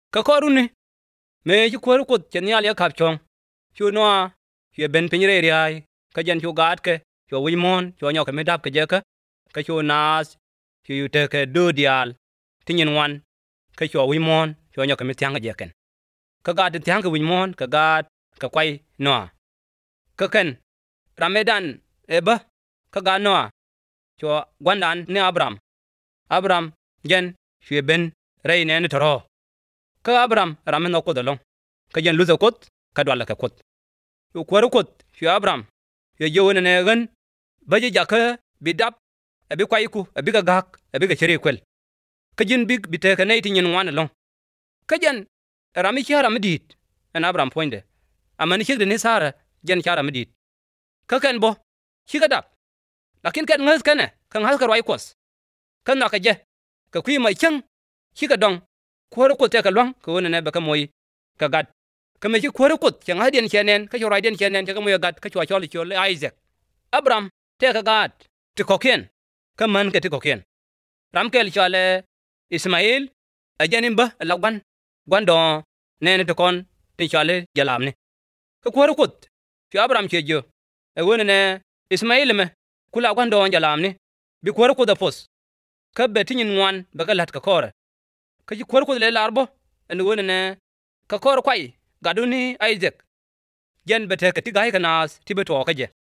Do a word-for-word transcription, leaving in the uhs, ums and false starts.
ka koruni me chi kwor kut chen yal ya kap chong chu noa ye ben pinre riai ka jen chu gat ke chu wi mon chu nyok me dap ke je ka ka chu nas chu yu te ke do dial tinin wan ka chu wi mon chu nyok me tyang je ken ka ga de tyang ke wi mon ka ga ka kwai noa ka ken ramedan eba ka ga noa chu gwandan ne abram abram jen chu ben rei ne ne toro ka abram ramen no ko dolong ka jen luzo kot ka dwala ka kot yu kwor kot chu abram ye yewne ne gan baje jaka bidap abi kwai ku abi ga gak abi ga chere kwel ka jin big bite ka nei tin wan long ka jen rami chara midit en abram poinde amani chigde ne sara jen chara midit ka ken bo chiga dap lakin ken ngas kane kan has ka roi kos kan na ka je ka kwi mai chang chiga dong kwor ko te ka long ko ne ba ka moy ka gat ka me chi kwor ko chang ha den chenen ka chora den chenen ka moy gat ka chwa choli chole Isaac Abram te ka gat ti koken ka man ke ti koken ram kel chole Ismail ajanim ba lagwan gwando ne ne to kon ti chole jalam ne ka kwor ko ti Abram che jo e wona ne Ismail me kula gwando jalam ne bi kwor ko da pos ka betin wan ba ka lat ka kore ka ji kwor ko le larbo en wona ne ka kor kwai gaduni Isaac jen bete ka ti gai ka nas ti beto ka je